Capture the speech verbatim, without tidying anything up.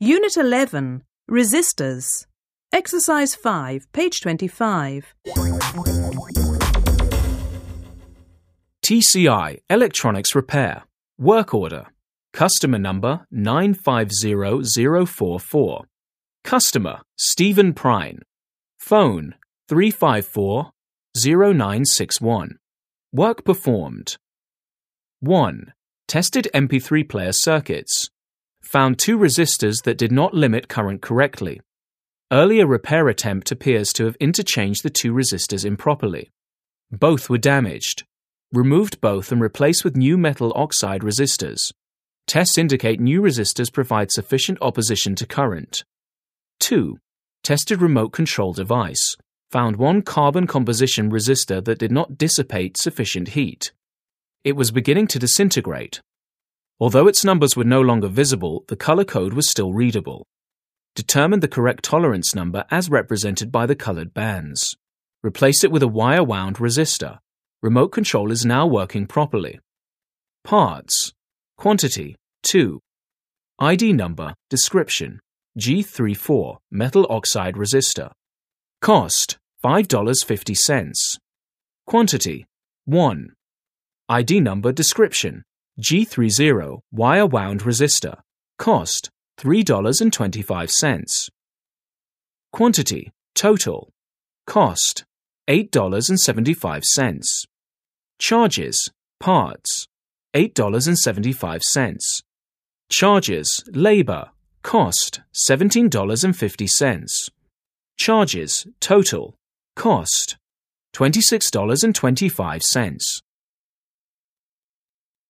Unit eleven, Resistors. Exercise five, page twenty-five. T C I Electronics Repair. Work order. Customer number nine five zero zero four four. Customer Stephen Prine. Phone three five four zero nine six one. Work performed. one. Tested M P three player circuits. Found two resistors that did not limit current correctly. Earlier repair attempt appears to have interchanged the two resistors improperly. Both were damaged. Removed both and replaced with new metal oxide resistors. Tests indicate new resistors provide sufficient opposition to current. two. Tested remote control device. Found one carbon composition resistor that did not dissipate sufficient heat. It was beginning to disintegrate. Although its numbers were no longer visible, the color code was still readable. Determine the correct tolerance number as represented by the colored bands. Replace it with a wire-wound resistor. Remote control is now working properly. Parts. Quantity, two. I D number, description, G thirty-four, metal oxide resistor. Cost, five dollars and fifty cents. Quantity, one. I D number, description, G thirty, wire-wound resistor. Cost, three dollars and twenty-five cents. Quantity, total. Cost, eight dollars and seventy-five cents. Charges, parts, eight dollars and seventy-five cents. Charges, labor, cost, seventeen dollars and fifty cents. Charges, total, cost, twenty-six dollars and twenty-five cents.